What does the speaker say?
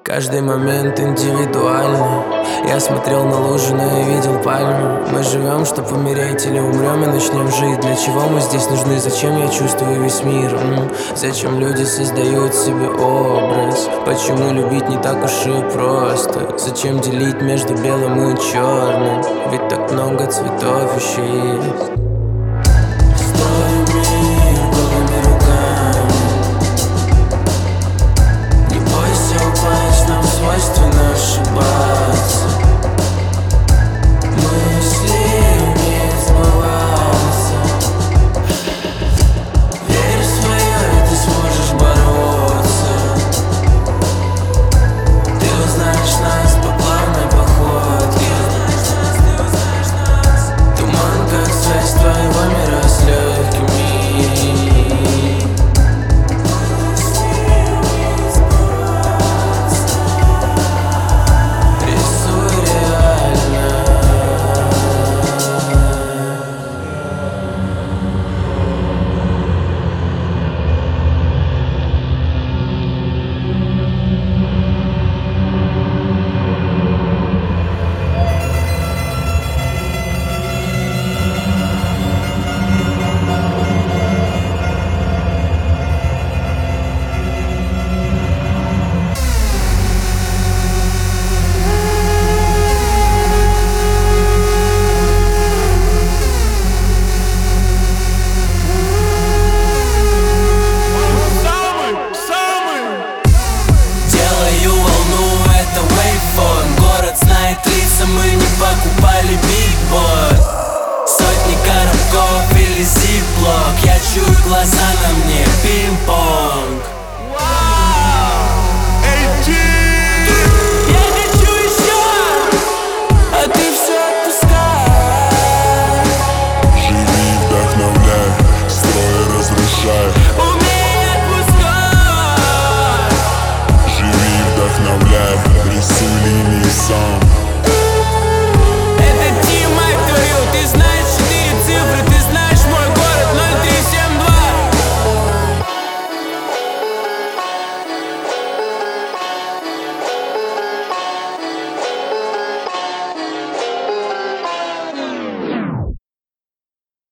Каждый момент индивидуальный. Я смотрел на лужи, но я видел пальму. Мы живем, чтоб умереть, или умрем и начнем жить. Для чего мы здесь нужны? Зачем я чувствую весь мир? Зачем люди создают себе образ? Почему любить не так уж и просто? Зачем делить между белым и черным? Ведь так много цветов еще есть. Свойственно ошибаться. Мысли не сбываются. Верь в свое, и ты сможешь бороться. Ты узнаешь нас по плавной походке. Туман, как связь твоего мира с легкими. Мы не покупали бигборд, сотни коробков или зиплок. Я чую глаза на мне, пинг-понг.